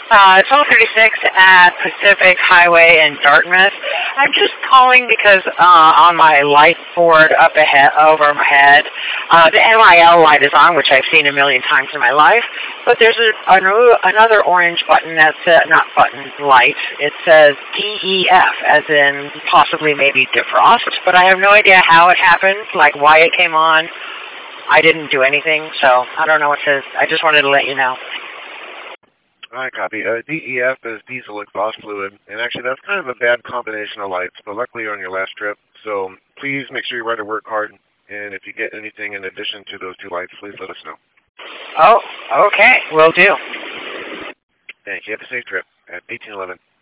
1236 at Pacific Highway in Dartmouth. I'm just calling because on my light board up ahead, overhead, the MIL light is on, which I've seen a million times in my life. But there's another orange button that's not button light. It says DEF, as in possibly maybe defrost. But I have no idea how it happened, like why it came on. I didn't do anything, so I don't know what it says. I just wanted to let you know. I copy. DEF is diesel exhaust fluid, and actually that's kind of a bad combination of lights, but luckily you're on your last trip, so please make sure you ride to work hard, and if you get anything in addition to those two lights, please let us know. Oh, okay, will do. Thank you. Have a safe trip at 1811.